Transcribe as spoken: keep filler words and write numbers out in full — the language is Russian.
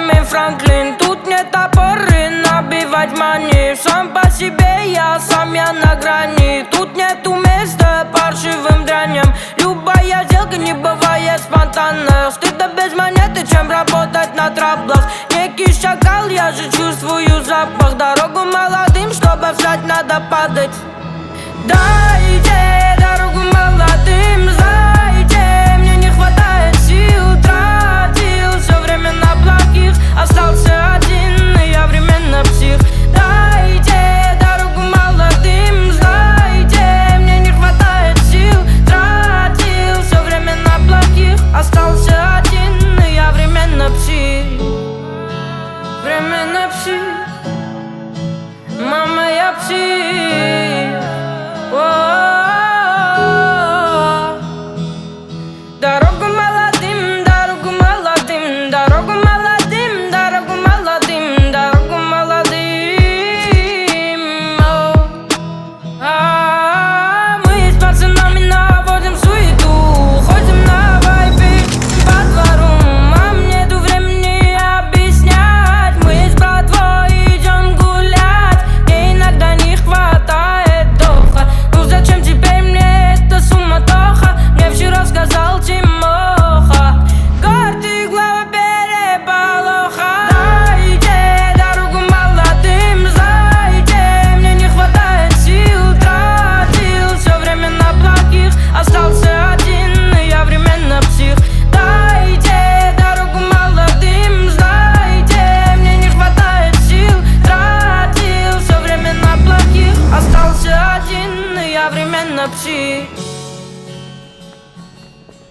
Бенджамин Франклин. Тут нет опоры набивать мани. Сам по себе я, сам я на грани. Тут нету места паршивым дряням. Любая сделка не бывает спонтанно. Стыда без монеты, чем работать на траблах. Некий шакал, я же чувствую запах. Дорогу молодым, чтобы встать, надо падать. Дайте дорогу молодым, знаете, мне не хватает сил. Тратил все время на плохих, остался один, и я временно псих. Дайте дорогу молодым, знаете, мне не хватает сил. Тратил все время на плохих, остался один, и я временно псих. Временно псих. Мама, я псих. Дорогу молодым, дорогу молодым, дорогу молодым, дорогу молодым, дорогу молодым. Мы с пацанами наводим суету, ходим на вайпе по двору. Мам, нету времени объяснять. Мы с братвой идем гулять, мне иногда не хватает доха. Ну зачем теперь мне эта суматоха? Мне вчера сказал Тимоха. Карты глава переполоха. Дайте дорогу молодым, знаете, мне не хватает сил. Тратил все время на плохих, остался один, и я временно псих. Дайте дорогу молодым, знаете, мне не хватает сил. Тратил все время на плохих, остался один, и я временно псих.